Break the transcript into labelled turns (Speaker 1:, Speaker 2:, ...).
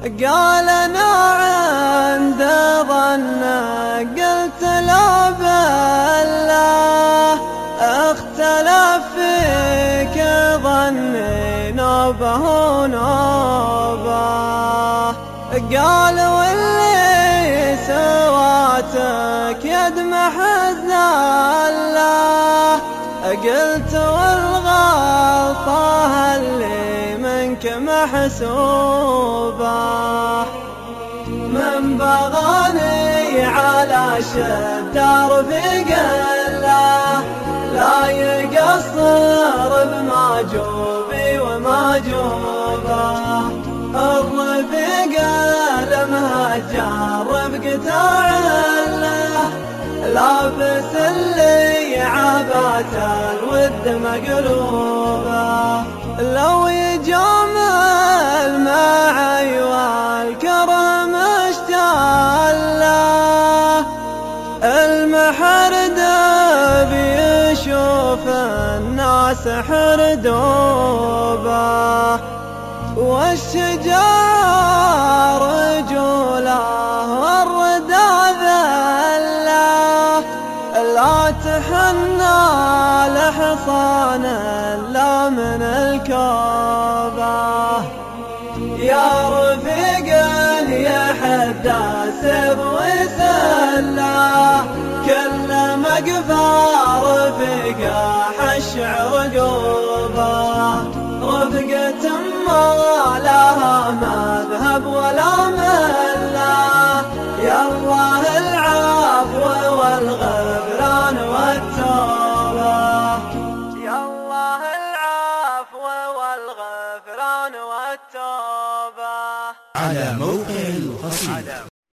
Speaker 1: قال أنا عند ظنك قلت لا بالله اختلف فيك ظني نوبة ونوبة. قال واللي سواتك يدمح الزلة قلت والغلطة اللي منك محسوبة. من بغاني على شدار في قله لا يقصر بمعجوبي ومعجوبه. الرفيق المهجر رفقته عله لابس اللي عبات الود مقلوبه. لو يجامل معي والكرم اشتاله المحرد بيشوف الناس حردوبه. والشجار رجوله والردى ذله لا تحنى لحصان لا من الكوبه. يا رفيق يا حدا سب وسله كل مقفى رفيق حش عرقوبه. رفقة ما لها مذهب ولا مله يا الله العفو والغفران والتوبة. يا الله العفو والغفران والتوبة.
Speaker 2: على موقع القصيدة.